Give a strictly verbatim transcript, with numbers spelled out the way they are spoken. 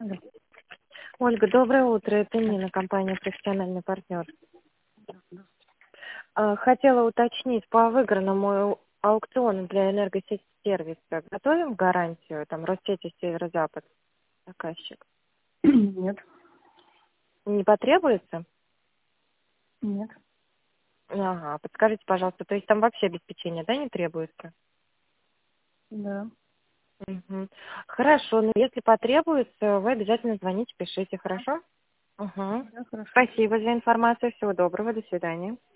Алло. Ольга, доброе утро. Это Нина, компания «Профессиональный партнер». А, Хотела уточнить по выигранному аукциону для энергосети сервиса. Готовим гарантию, там, Россети Северо-Запад, заказчик? Нет, Не потребуется? нет, Ага, подскажите, пожалуйста, то есть там вообще обеспечение, да, не требуется? да, Мгм. Хорошо, но если потребуется, вы обязательно звоните, пишите, хорошо? Угу. да, хорошо. Спасибо за информацию, всего доброго, до свидания.